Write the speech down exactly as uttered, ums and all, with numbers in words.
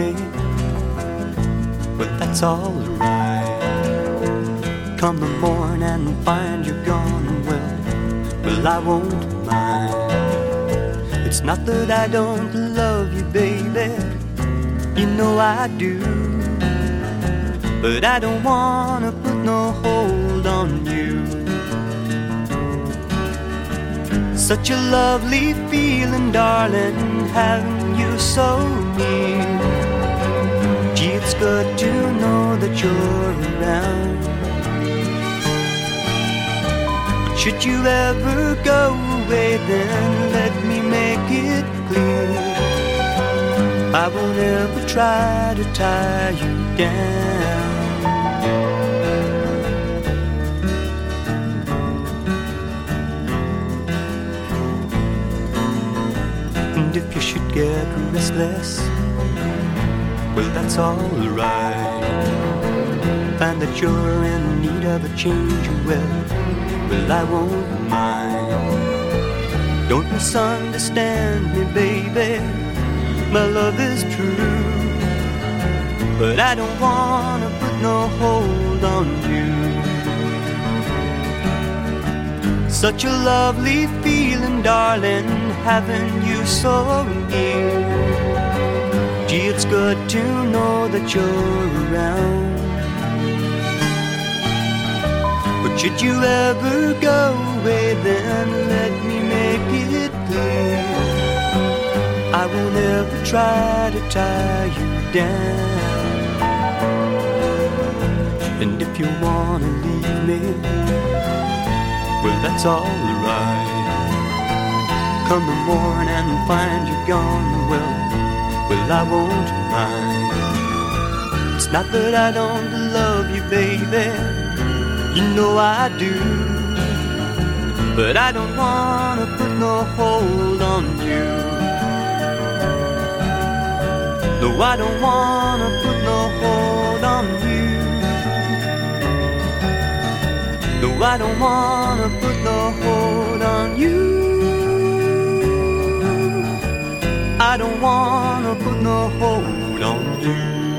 me, well, that's alright. Come the morning and find you're gone, well, well, I won't mind. It's not that I don't love you, baby, you know I do, but I don't wanna put no hold on you. Such a lovely feeling, darling, having you so near. Gee, it's good to know that you're around. But should you ever go away, then let me make it clear, I won't ever try to tie you down. And if you should get restless, well, that's alright. Find that you're in need of a change, well, well, I won't mind. Don't misunderstand me, baby, my love is true, but I don't wanna put no hold on you. Such a lovely feeling, darling, having you so near. Gee, it's good to know that you're around. But should you ever go away, then let me make it clear, I won't ever try to tie you down. And if you wanna leave me, well, that's alright. Come the morning and find you're gone, well, well, I won't mind. It's not that I don't love you, baby, you know I do, but I don't wanna put no hold on you. No, I don't wanna put no hold on you. No, I don't wanna put no hold on you. I don't wanna put no hold on you.